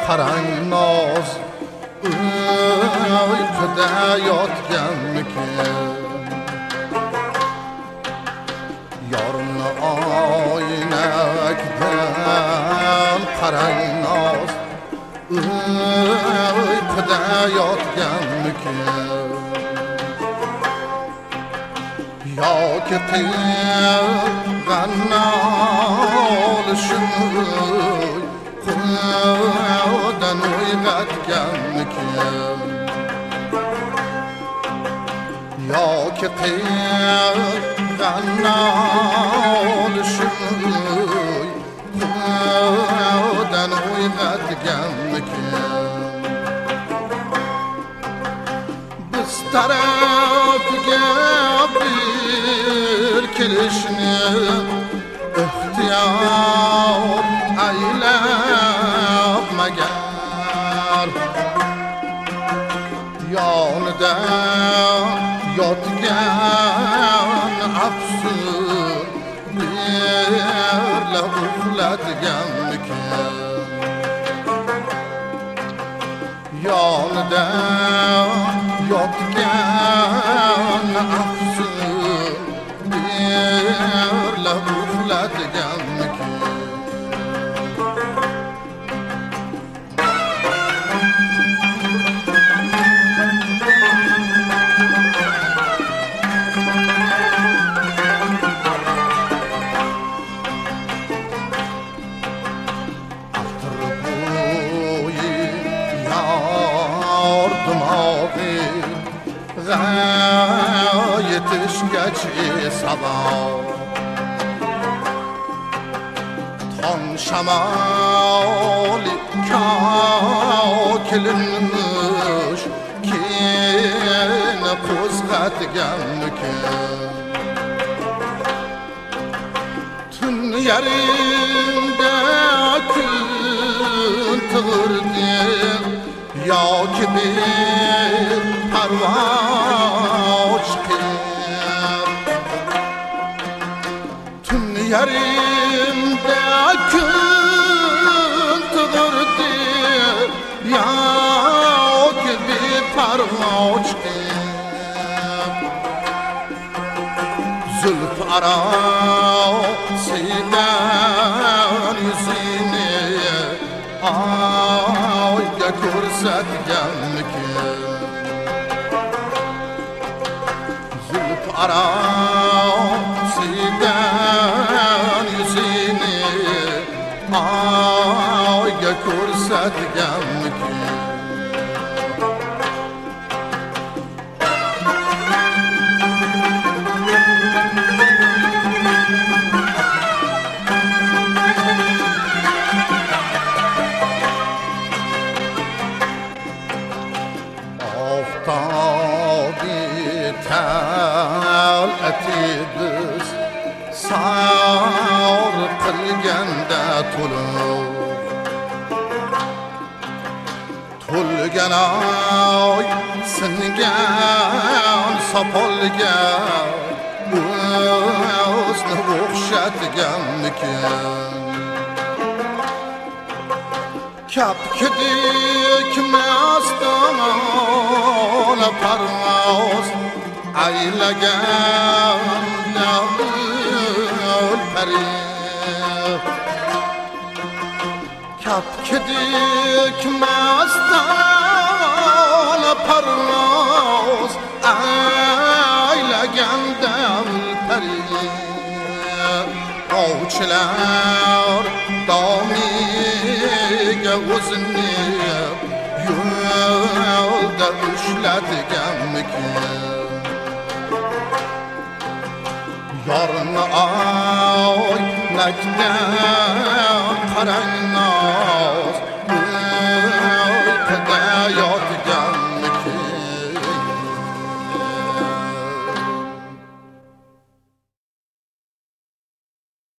qarang noz uyquda yotganmikin yorni oynakdan qarang noz uyquda yotganmikin yoki qilg'anna olishim uyqudan uyg'otganmikin yoki qilg'anna olishim uyqudan uyg'otganmikin biz tarafga bir kelishni ixtiyor aylamagar yonida yotgan afsun birla uxlatganmikin yonida yotgan afsun birla uxlatganmikin yetishgach sabah tong shamoli kokilinmish keyin qo'zg'atganmikin tun yarimda kun tug'irdi yoki bir parvoz tun yarimda kun tug'irdi yoki bir parvoz zulf arosidan yuzini oyga ko'rsatganmikin zulf arosidan yuzini oyga ko'rsatganmikin tal'ati biz sar qilganda to'lgan oy singan sopolga o'zni o'xshatganmikin kapkidek mastona parvoz aylaganda pari kapkidek mastona parvoz aylaganda pari ovchilar domiga o'zini yo'lda ushlatganmikin yorni oynakdan qarang noz